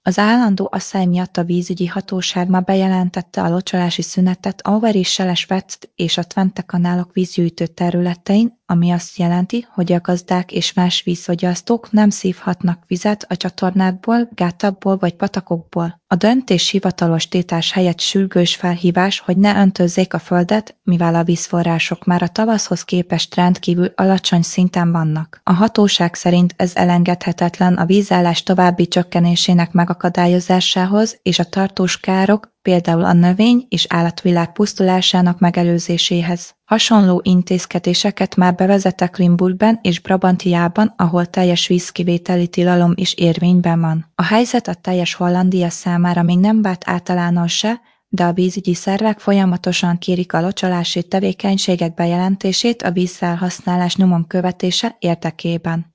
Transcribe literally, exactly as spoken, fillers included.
Az állandó asszály miatt a vízügyi hatóság ma bejelentette a locsolási szünetet a Overijssel-Svecd és a Twente-kanálok vízgyűjtő területein, ami azt jelenti, hogy a gazdák és más vízfogyasztók nem szívhatnak vizet a csatornákból, gátakból vagy patakokból. A döntés hivatalos tiltás helyett sürgős felhívás, hogy ne öntözzék a földet, mivel a vízforrások már a tavaszhoz képest rendkívül alacsony szinten vannak. A hatóság szerint ez elengedhetetlen a vízállás további csökkenésének megakadályozásához és a tartós károk, például a növény- és állatvilág pusztulásának megelőzéséhez. Hasonló intézkedéseket már bevezettek Limburgben és Brabantiában, ahol teljes vízkivételi tilalom is érvényben van. A helyzet a teljes Hollandia számára még nem vált általánossá, de a vízügyi szervek folyamatosan kérik a locsolási tevékenységek bejelentését a vízfelhasználás nyomon követése érdekében.